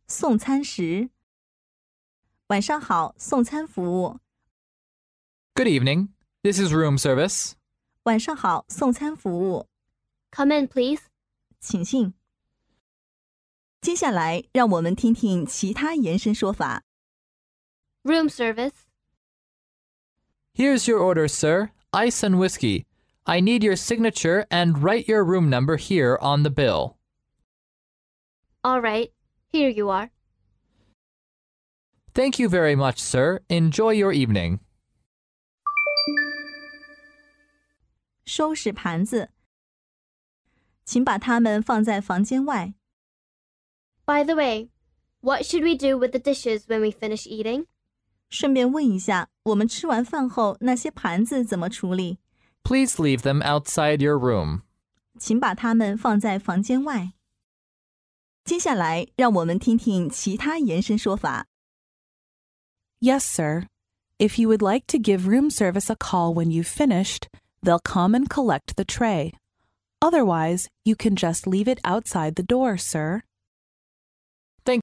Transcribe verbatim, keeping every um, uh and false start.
送餐时。晚上好，送餐服务。 Good evening. This is room service. 晚上好，送餐服务。 Come in, please. 请进。接下来，让我们听听其他延伸说法。 Room service. Here's your order, sir. Ice and whiskey. I need your signature and write your room number here on the bill. All right. Here you are. Thank you very much, sir. Enjoy your evening. 收拾盘子。请把它们放在房间外。 By the way, what should we do with the dishes when we finish eating? 顺便问一下，我们吃完饭后那些盘子怎么处理？ Please leave them outside your room. 请把它们放在房间外。接下来，让我们听听其他延伸说法。 Yes, sir. If you would like to give room service a call when you've finished, they'll come and collect the tray. Otherwise, you can just leave it outside the door, sir.